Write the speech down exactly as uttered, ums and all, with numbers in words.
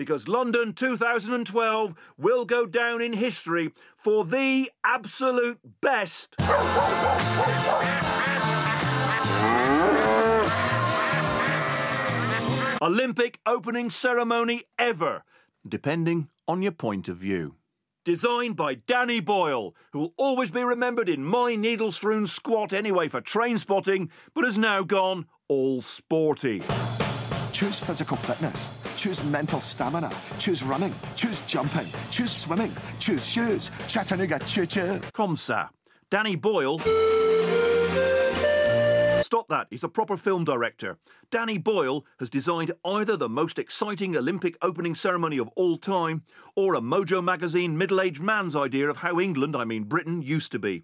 because London two thousand twelve will go down in history for the absolute best Olympic opening ceremony ever, depending on your point of view. Designed by Danny Boyle, who will always be remembered in my needle-strewn squat anyway for train spotting, but has now gone all sporty. Choose physical fitness. Choose mental stamina. Choose running. Choose jumping. Choose swimming. Choose shoes. Chattanooga choo-choo. Comme ça. Danny Boyle... Stop that, he's a proper film director. Danny Boyle has designed either the most exciting Olympic opening ceremony of all time or a Mojo magazine middle-aged man's idea of how England, I mean Britain, used to be.